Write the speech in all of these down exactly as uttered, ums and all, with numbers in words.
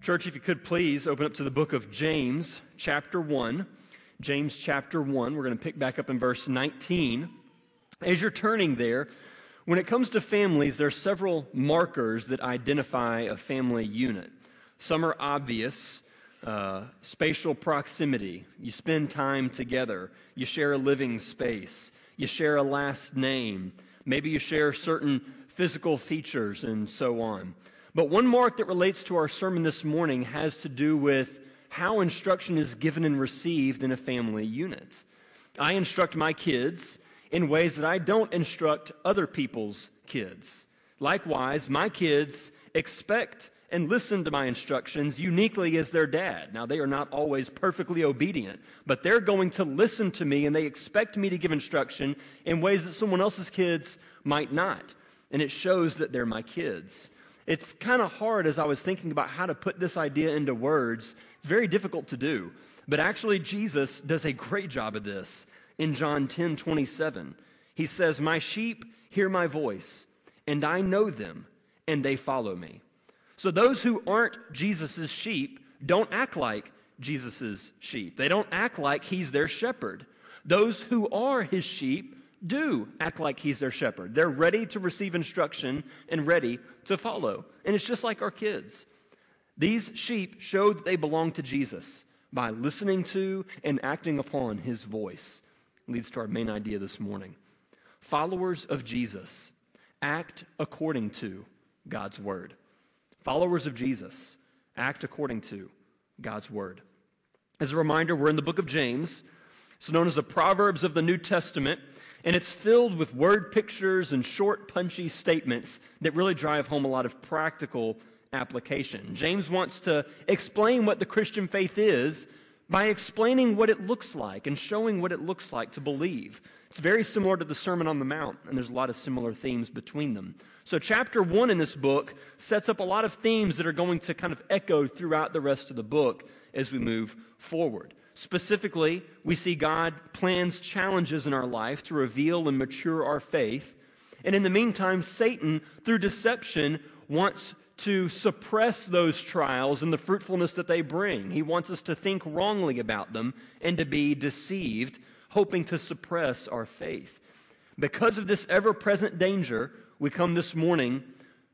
Church, if you could please open up to the book of James, chapter one. James chapter one, we're going to pick back up in verse nineteen. As you're turning there, when it comes to families, there are several markers that identify a family unit. Some are obvious. Uh, spatial proximity. You spend time together. You share a living space. You share a last name. Maybe you share certain physical features and so on. But one mark that relates to our sermon this morning has to do with how instruction is given and received in a family unit. I instruct my kids in ways that I don't instruct other people's kids. Likewise, my kids expect and listen to my instructions uniquely as their dad. Now, they are not always perfectly obedient, but they're going to listen to me and they expect me to give instruction in ways that someone else's kids might not. And it shows that they're my kids. It's kind of hard as I was thinking about how to put this idea into words. It's very difficult to do. But actually, Jesus does a great job of this in John ten twenty-seven. He says, "My sheep hear my voice, and I know them, and they follow me." So those who aren't Jesus' sheep don't act like Jesus' sheep. They don't act like he's their shepherd. Those who are his sheep do act like he's their shepherd. They're ready to receive instruction and ready to follow. And it's just like our kids. These sheep show that they belong to Jesus by listening to and acting upon his voice. Leads to our main idea this morning. Followers of Jesus act according to God's word. Followers of Jesus act according to God's word. As a reminder, we're in the book of James. It's known as the Proverbs of the New Testament, and it's filled with word pictures and short, punchy statements that really drive home a lot of practical application. James wants to explain what the Christian faith is by explaining what it looks like and showing what it looks like to believe. It's very similar to the Sermon on the Mount, and there's a lot of similar themes between them. So chapter one in this book sets up a lot of themes that are going to kind of echo throughout the rest of the book as we move forward. Specifically, we see God plans challenges in our life to reveal and mature our faith. And in the meantime, Satan, through deception, wants to suppress those trials and the fruitfulness that they bring. He wants us to think wrongly about them and to be deceived, hoping to suppress our faith. Because of this ever-present danger, we come this morning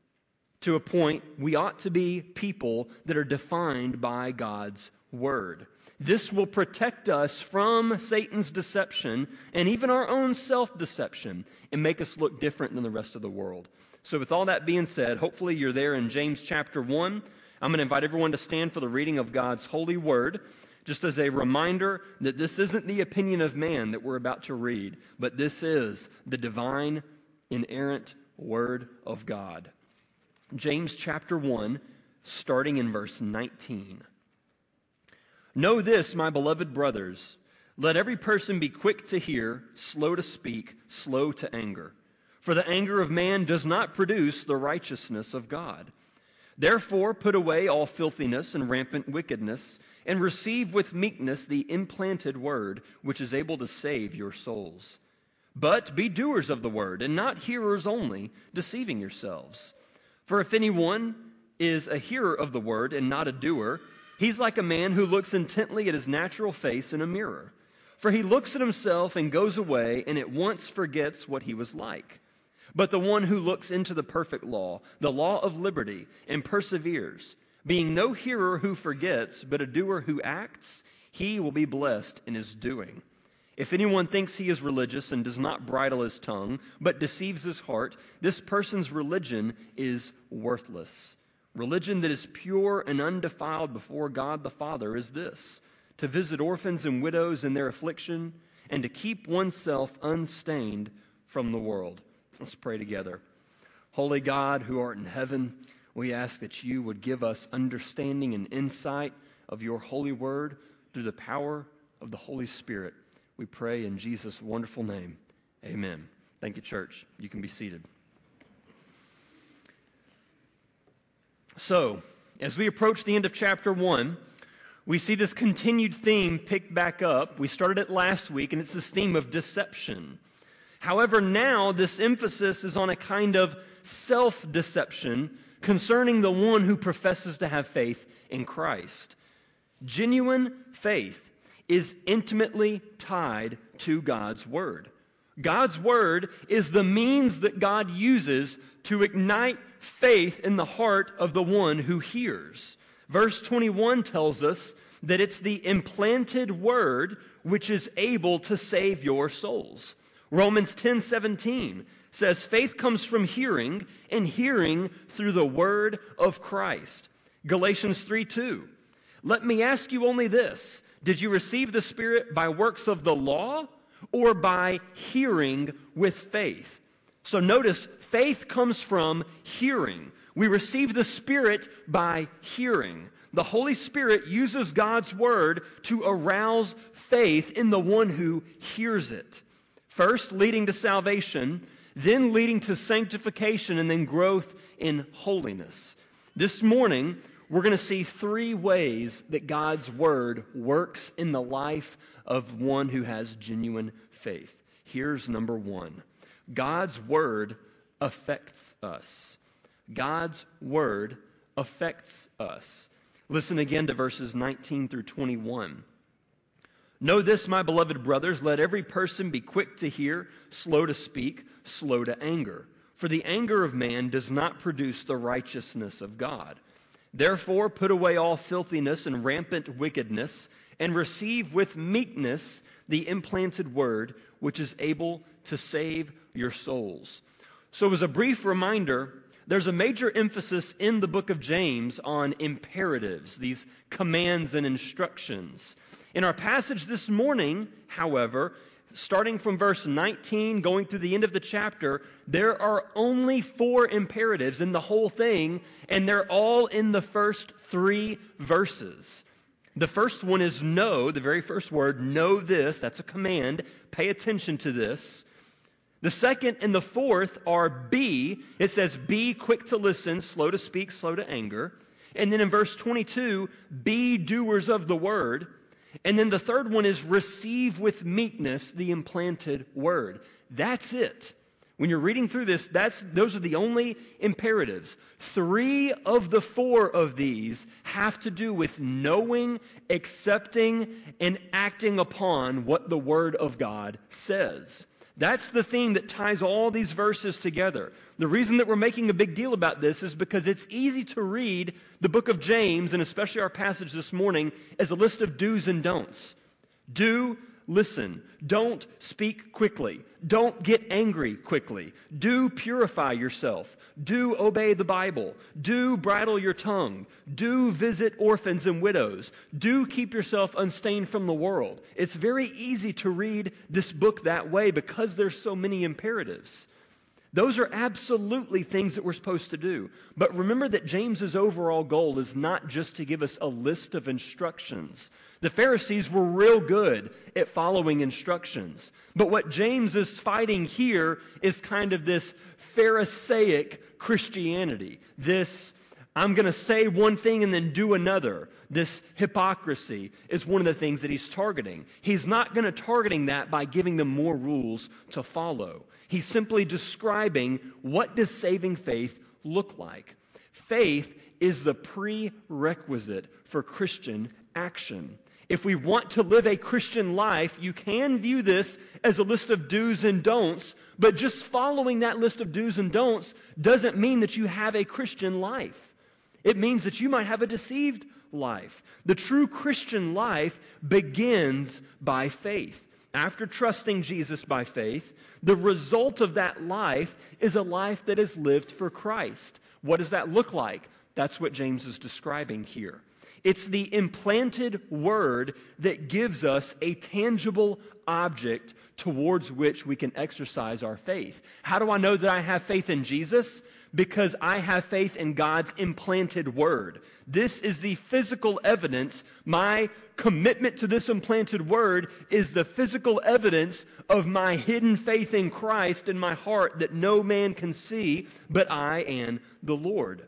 to a point we ought to be people that are defined by God's word. This will protect us from Satan's deception and even our own self-deception and make us look different than the rest of the world. So with all that being said, hopefully you're there in James chapter one. I'm going to invite everyone to stand for the reading of God's holy word, just as a reminder that this isn't the opinion of man that we're about to read, but this is the divine, inerrant word of God. James chapter one, starting in verse nineteen. "Know this, my beloved brothers, let every person be quick to hear, slow to speak, slow to anger. For the anger of man does not produce the righteousness of God. Therefore put away all filthiness and rampant wickedness, and receive with meekness the implanted word, which is able to save your souls. But be doers of the word, and not hearers only, deceiving yourselves. For if anyone is a hearer of the word and not a doer, he's like a man who looks intently at his natural face in a mirror. For he looks at himself and goes away and at once forgets what he was like. But the one who looks into the perfect law, the law of liberty, and perseveres, being no hearer who forgets, but a doer who acts, he will be blessed in his doing. If anyone thinks he is religious and does not bridle his tongue, but deceives his heart, this person's religion is worthless. Religion that is pure and undefiled before God the Father is this: to visit orphans and widows in their affliction, and to keep oneself unstained from the world." Let's pray together. Holy God, who art in heaven, we ask that you would give us understanding and insight of your holy word through the power of the Holy Spirit. We pray in Jesus' wonderful name. Amen. Thank you, church. You can be seated. So, as we approach the end of chapter one, we see this continued theme picked back up. We started it last week, and it's this theme of deception. However, now this emphasis is on a kind of self-deception concerning the one who professes to have faith in Christ. Genuine faith is intimately tied to God's Word. God's Word is the means that God uses to ignite faith in the heart of the one who hears. Verse twenty-one tells us that it's the implanted Word which is able to save your souls. Romans ten seventeen says faith comes from hearing, and hearing through the Word of Christ. Galatians three two, let me ask you only this, did you receive the Spirit by works of the law or by hearing with faith? So notice, faith comes from hearing. We receive the Spirit by hearing. The Holy Spirit uses God's Word to arouse faith in the one who hears it. First, leading to salvation, then leading to sanctification, and then growth in holiness. This morning, we're going to see three ways that God's Word works in the life of one who has genuine faith. Here's number one. God's Word affects us. God's Word affects us. Listen again to verses nineteen through twenty-one. Know this, my beloved brothers, let every person be quick to hear, slow to speak, slow to anger. For the anger of man does not produce the righteousness of God. Therefore, put away all filthiness and rampant wickedness, and receive with meekness the implanted word, which is able to save your souls. So as a brief reminder, there's a major emphasis in the book of James on imperatives, these commands and instructions. In our passage this morning, however, starting from verse nineteen, going through the end of the chapter, there are only four imperatives in the whole thing, and they're all in the first three verses. The first one is know, the very first word, know this, that's a command, pay attention to this. The second and the fourth are be. It says, be quick to listen, slow to speak, slow to anger. And then in verse twenty-two, be doers of the word. And then the third one is receive with meekness the implanted word. That's it. When you're reading through this, that's those are the only imperatives. Three of the four of these have to do with knowing, accepting, and acting upon what the Word of God says. That's the thing that ties all these verses together. The reason that we're making a big deal about this is because it's easy to read the book of James, and especially our passage this morning, as a list of do's and don'ts. Do listen. Don't speak quickly. Don't get angry quickly. Do purify yourself. Do obey the Bible. Do bridle your tongue. Do visit orphans and widows. Do keep yourself unstained from the world. It's very easy to read this book that way because there's so many imperatives. Those are absolutely things that we're supposed to do. But remember that James's overall goal is not just to give us a list of instructions. The Pharisees were real good at following instructions. But what James is fighting here is kind of this Pharisaic Christianity. This, I'm going to say one thing and then do another. This hypocrisy is one of the things that he's targeting. He's not going to targeting that by giving them more rules to follow. He's simply describing what does saving faith look like. Faith is the prerequisite for Christian action. If we want to live a Christian life, you can view this as a list of do's and don'ts, but just following that list of do's and don'ts doesn't mean that you have a Christian life. It means that you might have a deceived life. The true Christian life begins by faith. After trusting Jesus by faith, the result of that life is a life that is lived for Christ. What does that look like? That's what James is describing here. It's the implanted word that gives us a tangible object towards which we can exercise our faith. How do I know that I have faith in Jesus? Because I have faith in God's implanted word. This is the physical evidence. My commitment to this implanted word is the physical evidence of my hidden faith in Christ in my heart that no man can see but I and the Lord.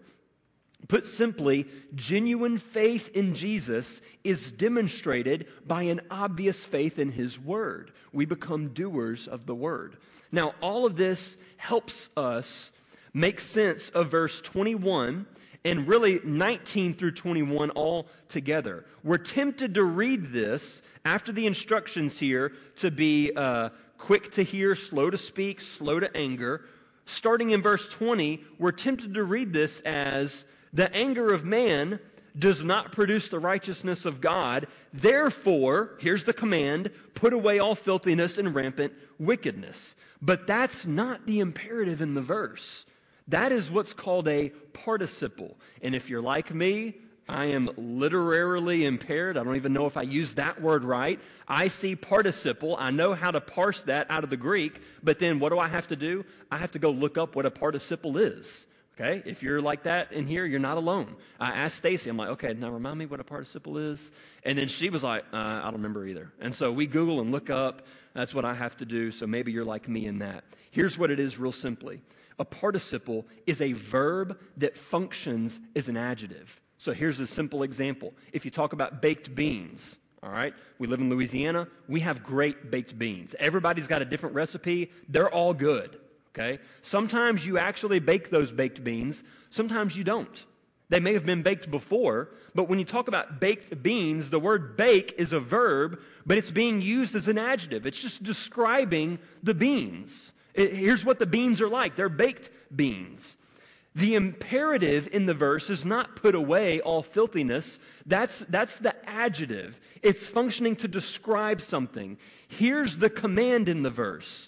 Put simply, genuine faith in Jesus is demonstrated by an obvious faith in His Word. We become doers of the Word. Now, all of this helps us makes sense of verse twenty-one and really nineteen through twenty-one all together. We're tempted to read this after the instructions here to be uh, quick to hear, slow to speak, slow to anger. Starting in verse twenty, we're tempted to read this as the anger of man does not produce the righteousness of God. Therefore, here's the command, put away all filthiness and rampant wickedness. But that's not the imperative in the verse. That is what's called a participle. And if you're like me, I am literarily impaired. I don't even know if I use that word right. I see participle. I know how to parse that out of the Greek. But then what do I have to do? I have to go look up what a participle is. Okay? If you're like that in here, you're not alone. I asked Stacy, I'm like, okay, now remind me what a participle is. And then she was like, uh, I don't remember either. And so we Google and look up. That's what I have to do. So maybe you're like me in that. Here's what it is real simply. A participle is a verb that functions as an adjective. So here's a simple example. If you talk about baked beans, all right, we live in Louisiana, we have great baked beans. Everybody's got a different recipe. They're all good, okay? Sometimes you actually bake those baked beans. Sometimes you don't. They may have been baked before, but when you talk about baked beans, the word bake is a verb, but it's being used as an adjective. It's just describing the beans. It, here's what the beans are like. They're baked beans. The imperative in the verse is not put away all filthiness. That's, that's the adjective. It's functioning to describe something. Here's the command in the verse.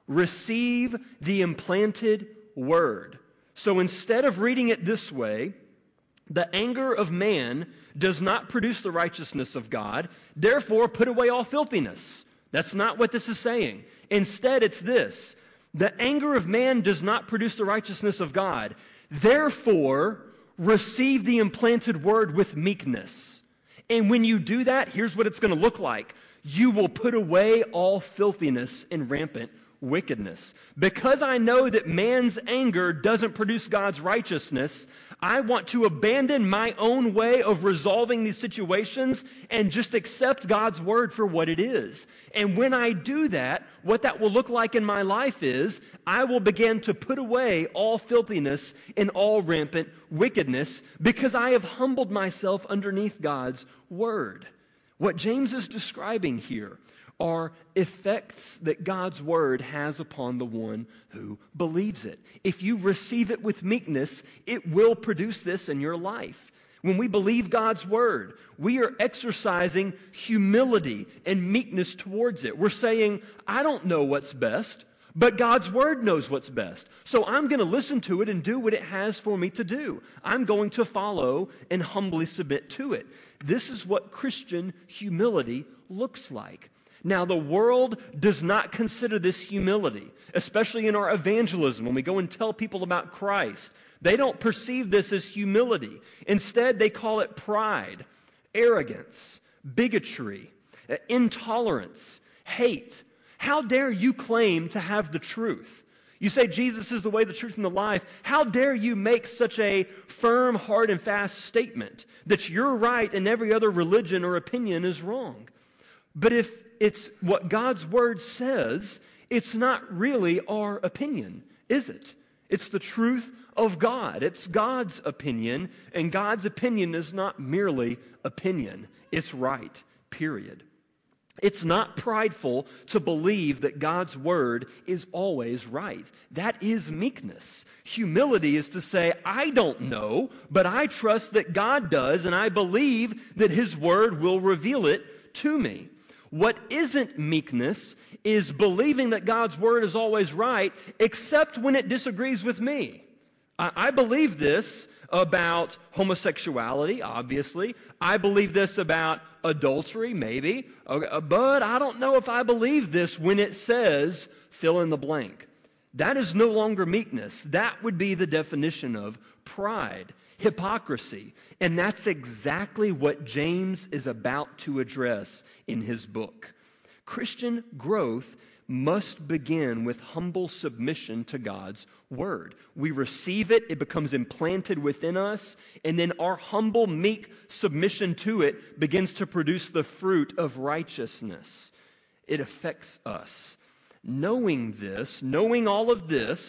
Receive the implanted word. So instead of reading it this way, the anger of man does not produce the righteousness of God. Therefore, put away all filthiness. That's not what this is saying. Instead, it's this. The anger of man does not produce the righteousness of God. Therefore, receive the implanted word with meekness. And when you do that, here's what it's going to look like. You will put away all filthiness and rampant wickedness. Because I know that man's anger doesn't produce God's righteousness, I want to abandon my own way of resolving these situations and just accept God's word for what it is. And when I do that, what that will look like in my life is I will begin to put away all filthiness and all rampant wickedness because I have humbled myself underneath God's word. What James is describing here are effects that God's word has upon the one who believes it. If you receive it with meekness, it will produce this in your life. When we believe God's word, we are exercising humility and meekness towards it. We're saying, I don't know what's best, but God's word knows what's best. So I'm going to listen to it and do what it has for me to do. I'm going to follow and humbly submit to it. This is what Christian humility looks like. Now, the world does not consider this humility, especially in our evangelism when we go and tell people about Christ. They don't perceive this as humility. Instead, they call it pride, arrogance, bigotry, intolerance, hate. How dare you claim to have the truth? You say Jesus is the way, the truth, and the life. How dare you make such a firm, hard, and fast statement that you're right and every other religion or opinion is wrong? But if it's what God's word says, it's not really our opinion, is it? It's the truth of God. It's God's opinion, and God's opinion is not merely opinion. It's right, period. It's not prideful to believe that God's word is always right. That is meekness. Humility is to say, I don't know, but I trust that God does, and I believe that His word will reveal it to me. What isn't meekness is believing that God's word is always right, except when it disagrees with me. I, I believe this about homosexuality, obviously. I believe this about adultery, maybe. Okay, but I don't know if I believe this when it says fill in the blank. That is no longer meekness. That would be the definition of pride, hypocrisy. And that's exactly what James is about to address in his book. Christian growth must begin with humble submission to God's word. We receive it, it becomes implanted within us, and then our humble, meek submission to it begins to produce the fruit of righteousness. It affects us. Knowing this, knowing all of this,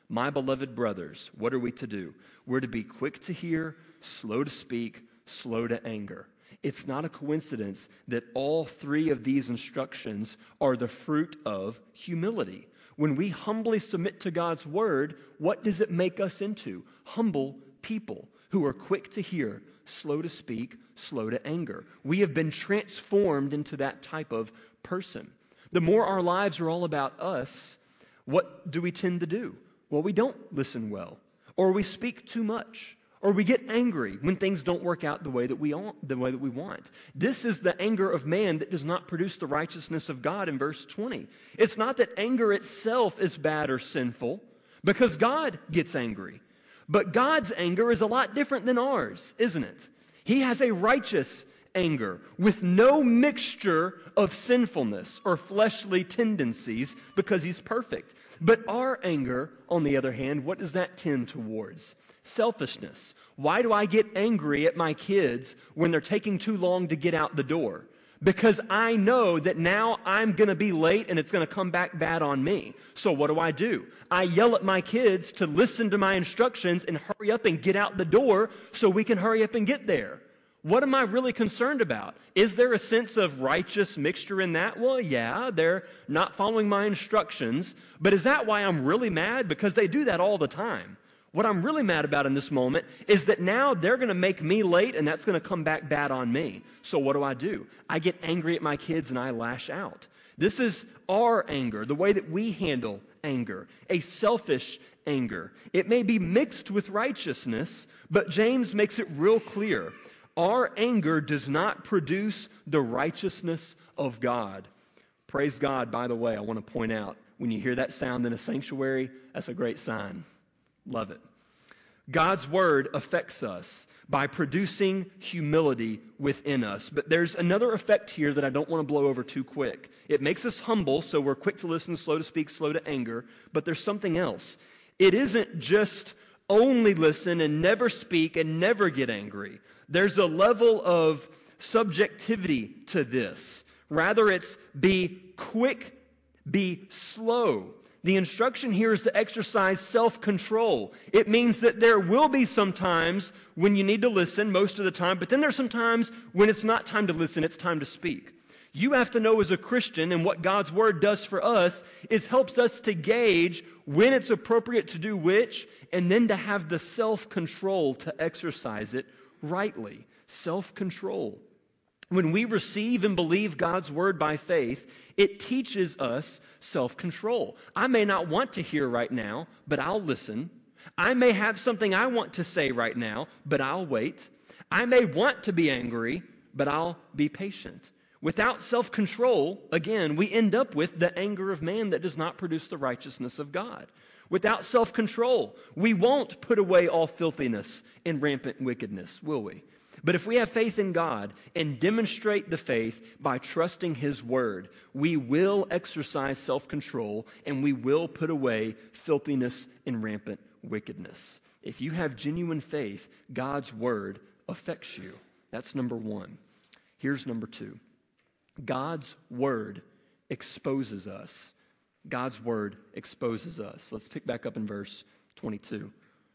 My beloved brothers, what are we to do? We're to be quick to hear, slow to speak, slow to anger. It's not a coincidence that all three of these instructions are the fruit of humility. When we humbly submit to God's word, what does it make us into? Humble people who are quick to hear, slow to speak, slow to anger. We have been transformed into that type of person. The more our lives are all about us, what do we tend to do? Well, we don't listen well, or we speak too much, or we get angry when things don't work out the way that we want, the way that we want. This is the anger of man that does not produce the righteousness of God in verse twenty. It's not that anger itself is bad or sinful, because God gets angry. But God's anger is a lot different than ours, isn't it? He has a righteous anger with no mixture of sinfulness or fleshly tendencies because he's perfect. But our anger, on the other hand, what does that tend towards? Selfishness. Why do I get angry at my kids when they're taking too long to get out the door? Because I know that now I'm going to be late and it's going to come back bad on me. So what do I do? I yell at my kids to listen to my instructions and hurry up and get out the door so we can hurry up and get there. What am I really concerned about? Is there a sense of righteous mixture in that? Well, yeah, they're not following my instructions. But is that why I'm really mad? Because they do that all the time. What I'm really mad about in this moment is that now they're going to make me late and that's going to come back bad on me. So what do I do? I get angry at my kids and I lash out. This is our anger, the way that we handle anger, a selfish anger. It may be mixed with righteousness, but James makes it real clear. Our anger does not produce the righteousness of God. Praise God, by the way, I want to point out, when you hear that sound in a sanctuary, that's a great sign. Love it. God's word affects us by producing humility within us. But there's another effect here that I don't want to blow over too quick. It makes us humble, so we're quick to listen, slow to speak, slow to anger. But there's something else. It isn't just only listen and never speak and never get angry. There's a level of subjectivity to this. Rather, it's be quick, be slow. The instruction here is to exercise self-control. It means that there will be some times when you need to listen, most of the time, but then there's some times when it's not time to listen, it's time to speak. You have to know as a Christian, and what God's Word does for us is helps us to gauge when it's appropriate to do which, and then to have the self-control to exercise it rightly. Self-control. When we receive and believe God's word by faith, it teaches us self-control. I may not want to hear right now, but I'll listen. I may have something I want to say right now, but I'll wait. I may want to be angry, but I'll be patient. Without self-control, again, we end up with the anger of man that does not produce the righteousness of God. Without self-control, we won't put away all filthiness and rampant wickedness, will we? But if we have faith in God and demonstrate the faith by trusting His Word, we will exercise self-control and we will put away filthiness and rampant wickedness. If you have genuine faith, God's Word affects you. That's number one. Here's number two. God's Word exposes us. God's Word exposes us. Let's pick back up in verse twenty-two.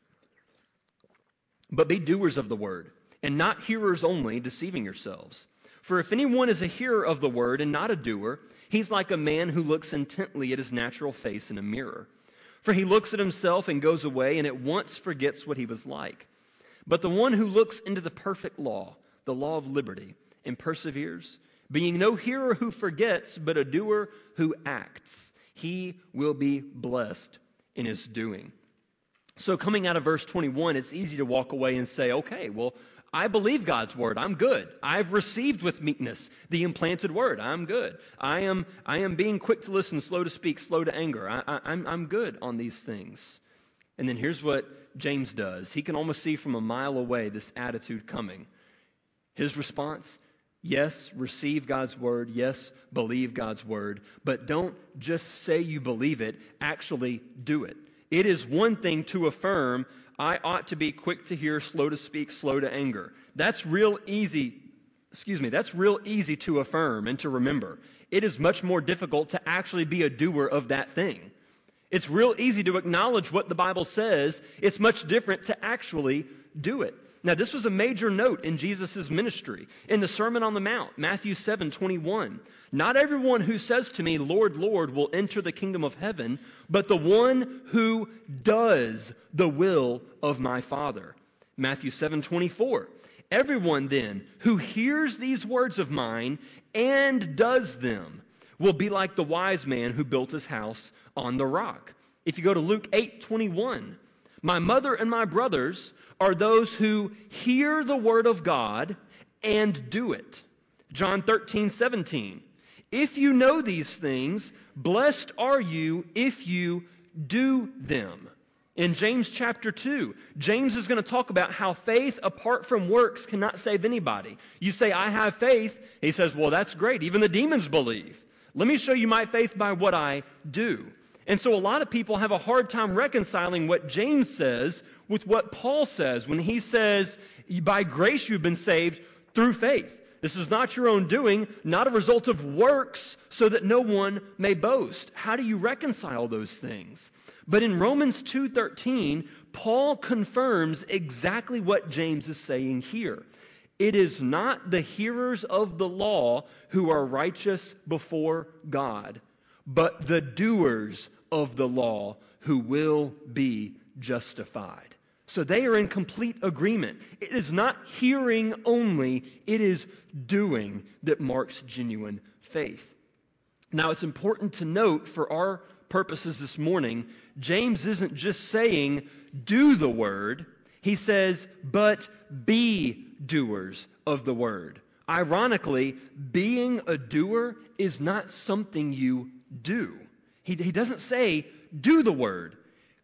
But be doers of the Word, and not hearers only, deceiving yourselves. For if anyone is a hearer of the word and not a doer, he's like a man who looks intently at his natural face in a mirror. For he looks at himself and goes away and at once forgets what he was like. But the one who looks into the perfect law, the law of liberty, and perseveres, being no hearer who forgets, but a doer who acts, he will be blessed in his doing. So coming out of verse twenty-one, it's easy to walk away and say, okay, well, I believe God's word. I'm good. I've received with meekness the implanted word. I'm good. I am I am being quick to listen, slow to speak, slow to anger. I, I, I'm, I'm good on these things. And then here's what James does. He can almost see from a mile away this attitude coming. His response, yes, receive God's word. Yes, believe God's word. But don't just say you believe it. Actually do it. It is one thing to affirm, I ought to be quick to hear, slow to speak, slow to anger. That's real easy, excuse me, that's real easy to affirm and to remember. It is much more difficult to actually be a doer of that thing. It's real easy to acknowledge what the Bible says. It's much different to actually do it. Now, this was a major note in Jesus' ministry. In the Sermon on the Mount, Matthew seven twenty-one, not everyone who says to me, Lord, Lord, will enter the kingdom of heaven, but the one who does the will of my Father. Matthew seven twenty-four, everyone then who hears these words of mine and does them will be like the wise man who built his house on the rock. If you go to Luke eight twenty-one, my mother and my brothers are those who hear the word of God and do it. John thirteen seventeen, if you know these things, blessed are you if you do them. In James chapter two, James is going to talk about how faith apart from works cannot save anybody. You say, I have faith. He says, well, that's great. Even the demons believe. Let me show you my faith by what I do. And so a lot of people have a hard time reconciling what James says with what Paul says when he says, by grace you've been saved through faith. This is not your own doing, not a result of works, so that no one may boast. How do you reconcile those things? But in Romans two thirteen, Paul confirms exactly what James is saying here. It is not the hearers of the law who are righteous before God, but the doers of the law who will be justified. So they are in complete agreement. It is not hearing only, it is doing that marks genuine faith. Now, it's important to note for our purposes this morning, James isn't just saying, do the word. He says, but be doers of the word. Ironically, being a doer is not something you do. He, he doesn't say, do the word.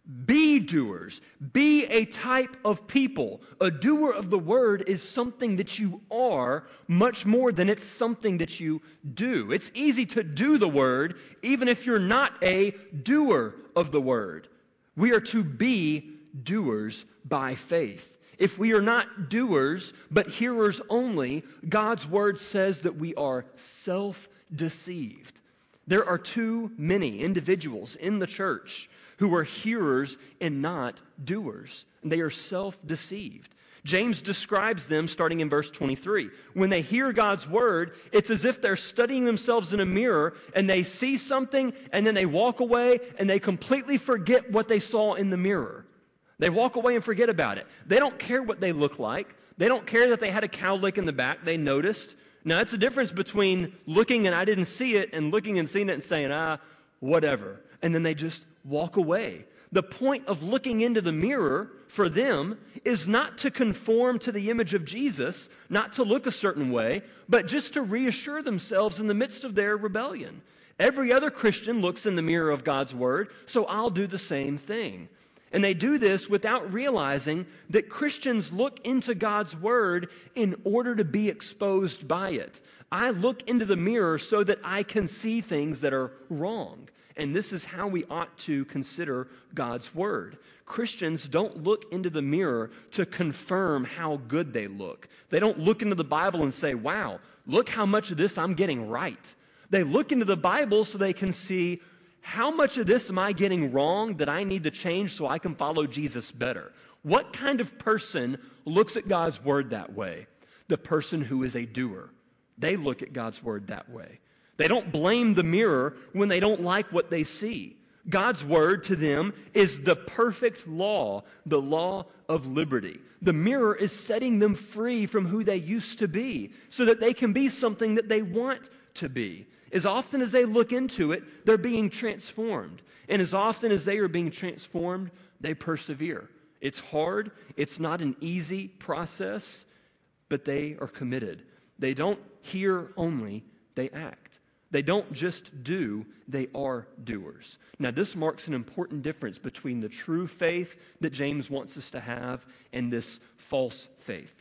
Be doers. Be a type of people. A doer of the word is something that you are much more than it's something that you do. It's easy to do the word even if you're not a doer of the word. We are to be doers by faith. If we are not doers but hearers only, God's word says that we are self-deceived. There are too many individuals in the church who are hearers and not doers. And they are self-deceived. James describes them starting in verse twenty-three. When they hear God's word, it's as if they're studying themselves in a mirror and they see something and then they walk away and they completely forget what they saw in the mirror. They walk away and forget about it. They don't care what they look like. They don't care that they had a cowlick in the back. They noticed. Now, that's the difference between looking and I didn't see it and looking and seeing it and saying, ah, whatever. And then they just walk away. The point of looking into the mirror for them is not to conform to the image of Jesus, not to look a certain way, but just to reassure themselves in the midst of their rebellion. Every other Christian looks in the mirror of God's word, so I'll do the same thing. And they do this without realizing that Christians look into God's word in order to be exposed by it. I look into the mirror so that I can see things that are wrong. And this is how we ought to consider God's word. Christians don't look into the mirror to confirm how good they look. They don't look into the Bible and say, wow, look how much of this I'm getting right. They look into the Bible so they can see, how much of this am I getting wrong that I need to change so I can follow Jesus better? What kind of person looks at God's word that way? The person who is a doer. They look at God's word that way. They don't blame the mirror when they don't like what they see. God's word to them is the perfect law, the law of liberty. The mirror is setting them free from who they used to be so that they can be something that they want to be. As often as they look into it, they're being transformed. And as often as they are being transformed, they persevere. It's hard. It's not an easy process, but they are committed. They don't hear only, they act. They don't just do, they are doers. Now, this marks an important difference between the true faith that James wants us to have and this false faith.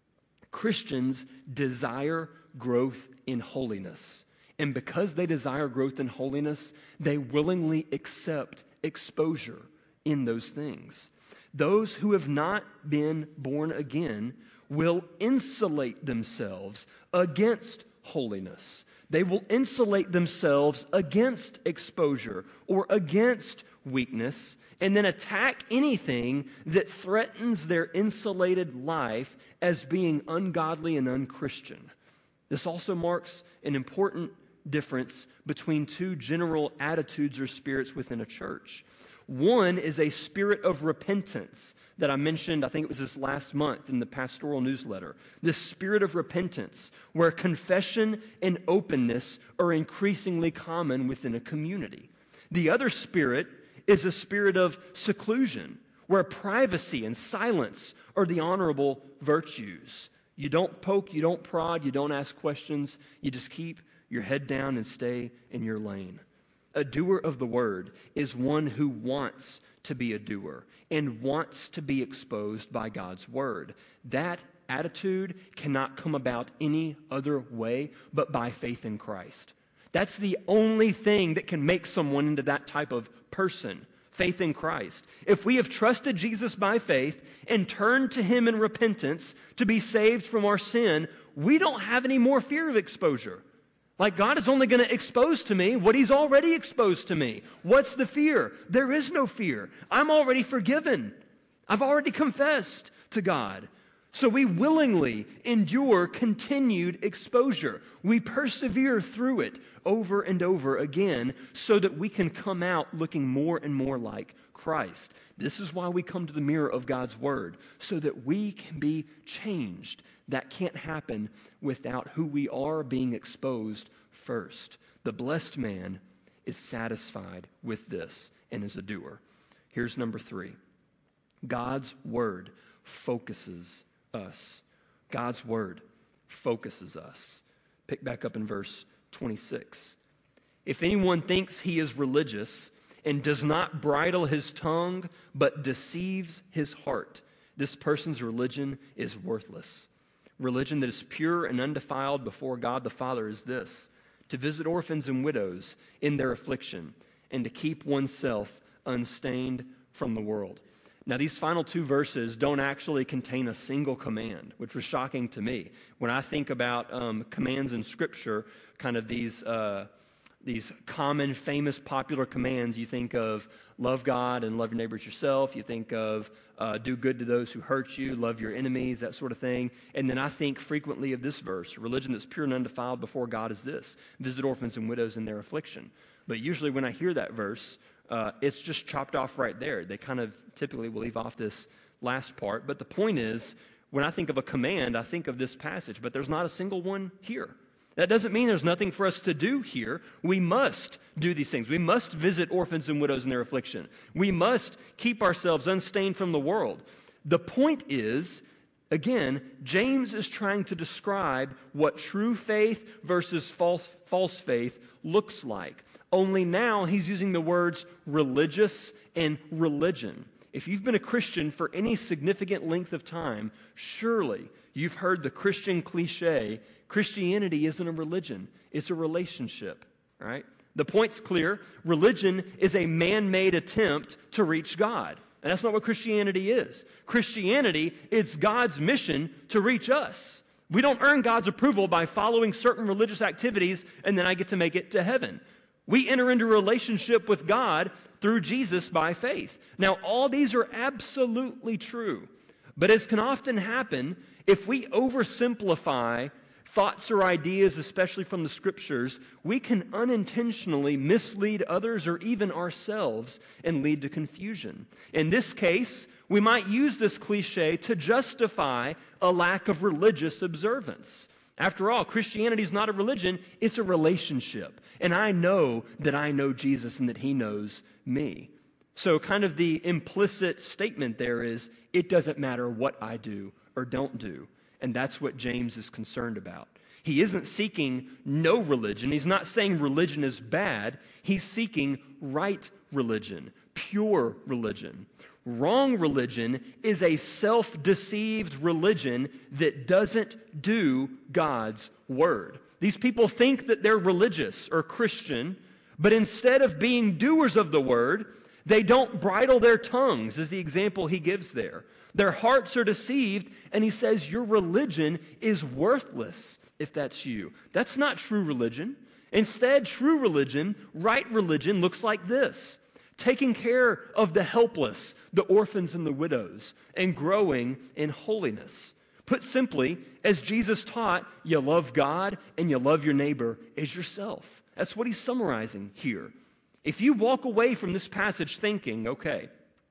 Christians desire growth in holiness. And because they desire growth in holiness, they willingly accept exposure in those things. Those who have not been born again will insulate themselves against holiness. They will insulate themselves against exposure or against weakness, and then attack anything that threatens their insulated life as being ungodly and unchristian. This also marks an important difference between two general attitudes or spirits within a church. One is a spirit of repentance that I mentioned, I think it was this last month in the pastoral newsletter. This spirit of repentance, where confession and openness are increasingly common within a community. The other spirit is a spirit of seclusion, where privacy and silence are the honorable virtues. You don't poke, you don't prod, you don't ask questions. You just keep your head down and stay in your lane. A doer of the word is one who wants to be a doer and wants to be exposed by God's word. That attitude cannot come about any other way but by faith in Christ. That's the only thing that can make someone into that type of person. Faith in Christ. If we have trusted Jesus by faith and turned to Him in repentance to be saved from our sin, we don't have any more fear of exposure. Like, God is only going to expose to me what He's already exposed to me. What's the fear? There is no fear. I'm already forgiven. I've already confessed to God. So we willingly endure continued exposure. We persevere through it over and over again so that we can come out looking more and more like Christ. This is why we come to the mirror of God's Word, so that we can be changed. That can't happen without who we are being exposed first. The blessed man is satisfied with this and is a doer. Here's number three. God's Word focuses us. God's Word focuses us. Pick back up in verse twenty-six. If anyone thinks he is religious and does not bridle his tongue but deceives his heart, this person's religion is worthless. Religion that is pure and undefiled before God the Father is this: to visit orphans and widows in their affliction and to keep oneself unstained from the world. Now, these final two verses don't actually contain a single command, which was shocking to me. When I think about um, commands in Scripture, kind of these uh, these common, famous, popular commands, you think of love God and love your neighbors yourself. You think of uh, do good to those who hurt you, love your enemies, that sort of thing. And then I think frequently of this verse: religion that's pure and undefiled before God is this: visit orphans and widows in their affliction. But usually when I hear that verse, Uh, it's just chopped off right there. They kind of typically will leave off this last part. But the point is, when I think of a command, I think of this passage, but there's not a single one here. That doesn't mean there's nothing for us to do here. We must do these things. We must visit orphans and widows in their affliction. We must keep ourselves unstained from the world. The point is, again, James is trying to describe what true faith versus false, false faith looks like. Only now he's using the words religious and religion. If you've been a Christian for any significant length of time, surely you've heard the Christian cliche: Christianity isn't a religion, it's a relationship. Right? The point's clear. Religion is a man-made attempt to reach God. And that's not what Christianity is. Christianity is God's mission to reach us. We don't earn God's approval by following certain religious activities and then I get to make it to heaven. We enter into a relationship with God through Jesus by faith. Now, all these are absolutely true. But as can often happen, if we oversimplify thoughts or ideas, especially from the Scriptures, we can unintentionally mislead others or even ourselves and lead to confusion. In this case, we might use this cliche to justify a lack of religious observance. After all, Christianity is not a religion, it's a relationship. And I know that I know Jesus and that He knows me. So kind of the implicit statement there is, it doesn't matter what I do or don't do. And that's what James is concerned about. He isn't seeking no religion. He's not saying religion is bad. He's seeking right religion, pure religion. Wrong religion is a self-deceived religion that doesn't do God's word. These people think that they're religious or Christian, but instead of being doers of the word, they don't bridle their tongues, is the example he gives there. Their hearts are deceived, and he says your religion is worthless if that's you. That's not true religion. Instead, true religion, right religion, looks like this: taking care of the helpless, the orphans and the widows, and growing in holiness. Put simply, as Jesus taught, you love God and you love your neighbor as yourself. That's what he's summarizing here. If you walk away from this passage thinking, okay,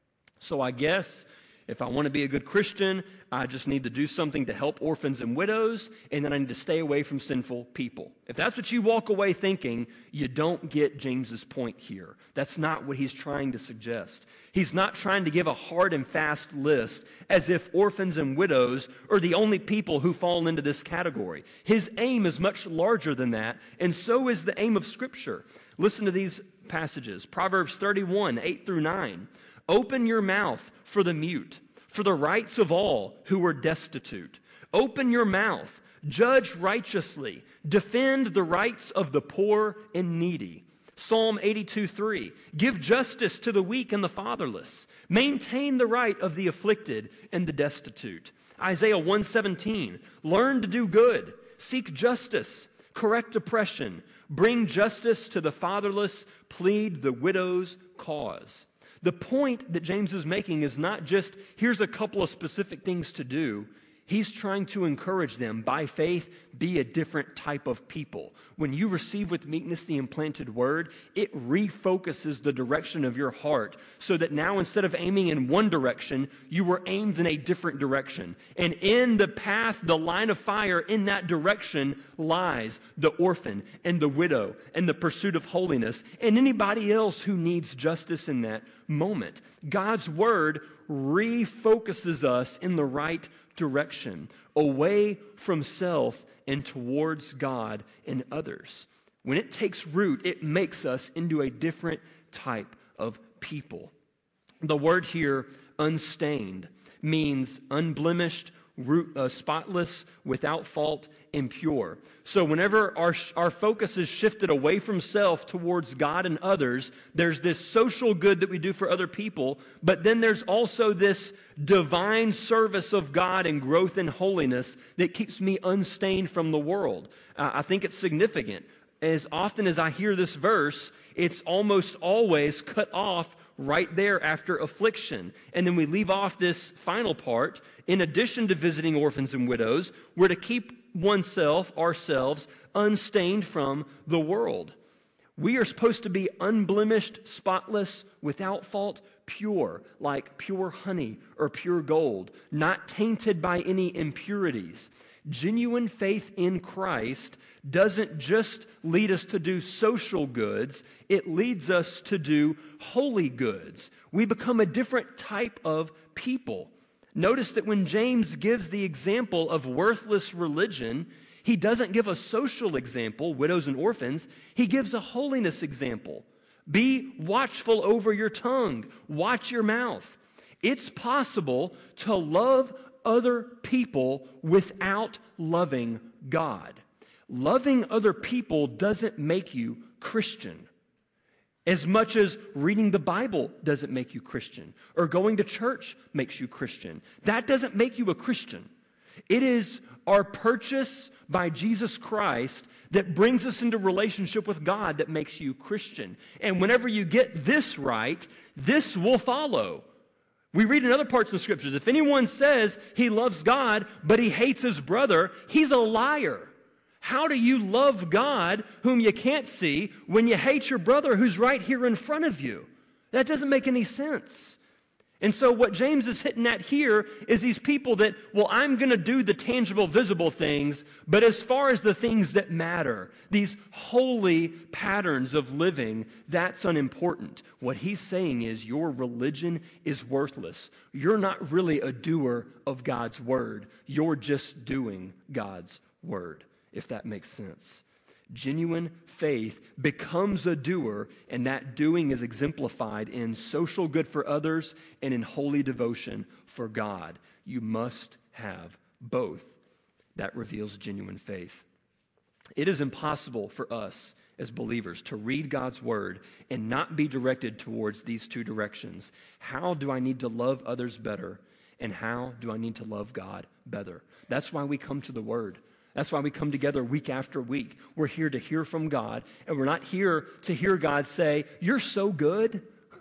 so I guess if I want to be a good Christian, I just need to do something to help orphans and widows, and then I need to stay away from sinful people. If that's what you walk away thinking, you don't get James's point here. That's not what he's trying to suggest. He's not trying to give a hard and fast list as if orphans and widows are the only people who fall into this category. His aim is much larger than that, and so is the aim of Scripture. Listen to these passages. Proverbs thirty-one, eight through nine. Open your mouth for the mute, for the rights of all who are destitute. Open your mouth, judge righteously, defend the rights of the poor and needy. Psalm eighty-two, three. Give justice to the weak and the fatherless. Maintain the right of the afflicted and the destitute. Isaiah one seventeen. Learn to do good. Seek justice. Correct oppression. Bring justice to the fatherless. Plead the widow's cause. The point that James is making is not just, here's a couple of specific things to do. He's trying to encourage them, by faith, be a different type of people. When you receive with meekness the implanted word, it refocuses the direction of your heart so that now instead of aiming in one direction, you were aimed in a different direction. And in the path, the line of fire in that direction lies the orphan and the widow and the pursuit of holiness and anybody else who needs justice in that moment. God's word refocuses us in the right direction, away from self and towards God and others. When it takes root, it makes us into a different type of people. The word here, unstained, means unblemished, root, uh, spotless, without fault, and pure. So whenever our, our focus is shifted away from self towards God and others, there's this social good that we do for other people, but then there's also this divine service of God and growth in holiness that keeps me unstained from the world. Uh, I think it's significant. As often as I hear this verse, it's almost always cut off right there after affliction. And then we leave off this final part. In addition to visiting orphans and widows, we're to keep oneself, ourselves, unstained from the world. We are supposed to be unblemished, spotless, without fault, pure, like pure honey or pure gold, not tainted by any impurities. Genuine faith in Christ doesn't just lead us to do social goods, it leads us to do holy goods. We become a different type of people. Notice that when James gives the example of worthless religion, he doesn't give a social example, widows and orphans. He gives a holiness example. Be watchful over your tongue. Watch your mouth. It's possible to love other people without loving God. Loving other people doesn't make you Christian. As much as reading the Bible doesn't make you Christian, or going to church makes you Christian. That doesn't make you a Christian. It is our purchase by Jesus Christ that brings us into relationship with God that makes you Christian. And whenever you get this right, this will follow. We read in other parts of the Scriptures, if anyone says he loves God, but he hates his brother, he's a liar. How do you love God whom you can't see when you hate your brother who's right here in front of you? That doesn't make any sense. And so what James is hitting at here is these people that, well, I'm going to do the tangible, visible things, but as far as the things that matter, these holy patterns of living, that's unimportant. What he's saying is your religion is worthless. You're not really a doer of God's word. You're just doing God's word, if that makes sense. Genuine faith becomes a doer, and that doing is exemplified in social good for others and in holy devotion for God. You must have both. That reveals genuine faith. It is impossible for us as believers to read God's word and not be directed towards these two directions. How do I need to love others better, and how do I need to love God better? That's why we come to the word. That's why we come together week after week. We're here to hear from God, and we're not here to hear God say, "You're so good.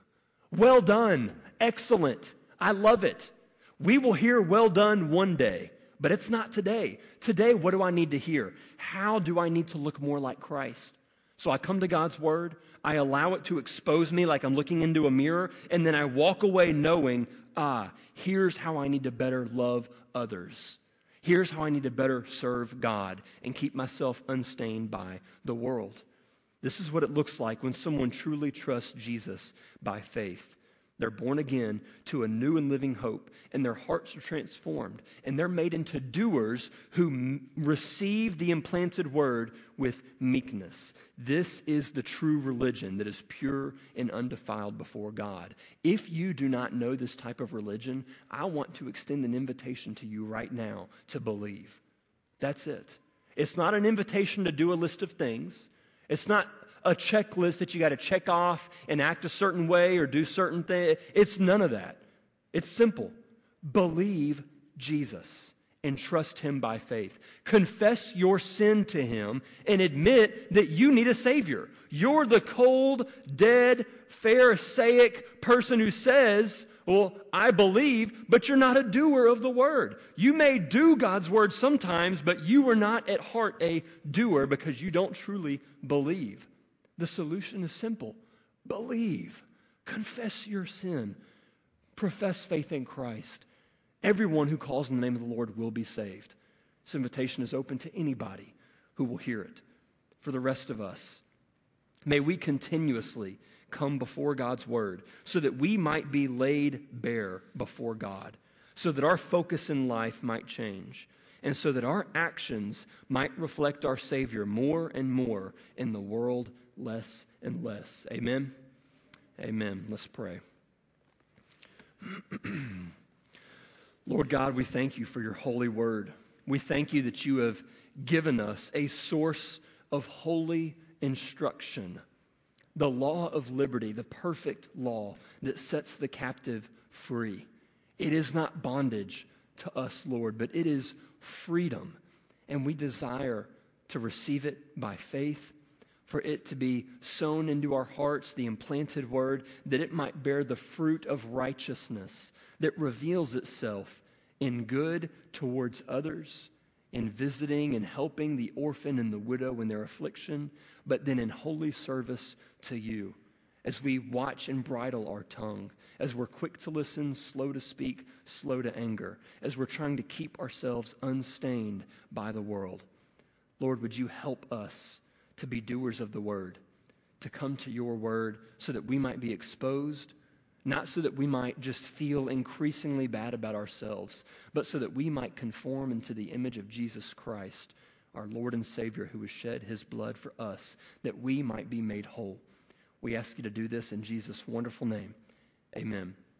Well done. Excellent. I love it. We will hear well done one day, but it's not today. Today, what do I need to hear? How do I need to look more like Christ? So I come to God's Word, I allow it to expose me like I'm looking into a mirror, and then I walk away knowing, ah, here's how I need to better love others. Here's how I need to better serve God and keep myself unstained by the world. This is what it looks like when someone truly trusts Jesus by faith. They're born again to a new and living hope, and their hearts are transformed, and they're made into doers who m- receive the implanted word with meekness. This is the true religion that is pure and undefiled before God. If you do not know this type of religion, I want to extend an invitation to you right now to believe. That's it. It's not an invitation to do a list of things. It's not a checklist that you got to check off and act a certain way or do certain things. It's none of that. It's simple. Believe Jesus and trust Him by faith. Confess your sin to Him and admit that you need a Savior. You're the cold, dead, Pharisaic person who says, well, I believe, but you're not a doer of the Word. You may do God's Word sometimes, but you are not at heart a doer because you don't truly believe. The solution is simple. Believe. Confess your sin. Profess faith in Christ. Everyone who calls in the name of the Lord will be saved. This invitation is open to anybody who will hear it. For the rest of us, may we continuously come before God's Word so that we might be laid bare before God, so that our focus in life might change, and so that our actions might reflect our Savior more and more in the world less and less. Amen? Amen. Let's pray. Lord God, we thank you for your holy word. We thank you that you have given us a source of holy instruction, the law of liberty, the perfect law that sets the captive free. It is not bondage to us, Lord, but it is freedom, and we desire to receive it by faith, for it to be sown into our hearts, the implanted word, that it might bear the fruit of righteousness that reveals itself in good towards others, in visiting and helping the orphan and the widow in their affliction, but then in holy service to you, as we watch and bridle our tongue, as we're quick to listen, slow to speak, slow to anger, as we're trying to keep ourselves unstained by the world. Lord, would you help us to be doers of the word, to come to your word so that we might be exposed, not so that we might just feel increasingly bad about ourselves, but so that we might conform into the image of Jesus Christ, our Lord and Savior, who has shed his blood for us, that we might be made whole. We ask you to do this in Jesus' wonderful name. Amen.